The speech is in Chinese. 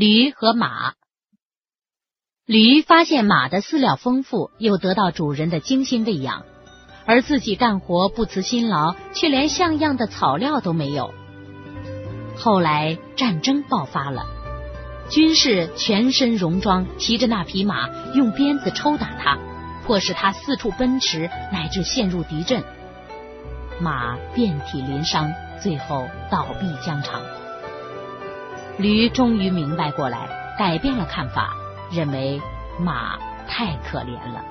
驴和马。驴发现马的饲料丰富，又得到主人的精心喂养，而自己干活不辞辛劳，却连像样的草料都没有。后来战争爆发了，军士全身戎装，骑着那匹马，用鞭子抽打它，迫使它四处奔驰，乃至陷入敌阵。马遍体鳞伤，最后倒闭疆场。驴终于明白过来，改变了看法，认为马太可怜了。